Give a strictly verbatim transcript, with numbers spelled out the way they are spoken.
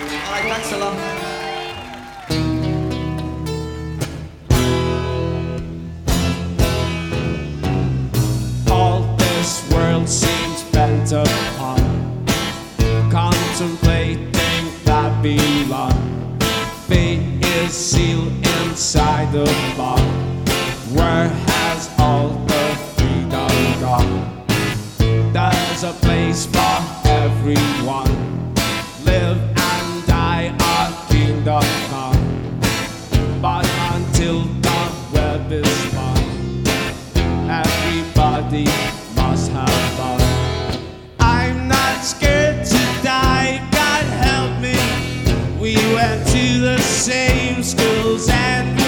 Alright, thanks a lot. All this world seems bent upon contemplating Babylon. Fate is sealed inside the bond. Where has all the freedom gone? There's a place for everyone. Live and die, our kingdom come. But until the web is spun, everybody must have fun. I'm not scared to die, God help me. We went to the same schools and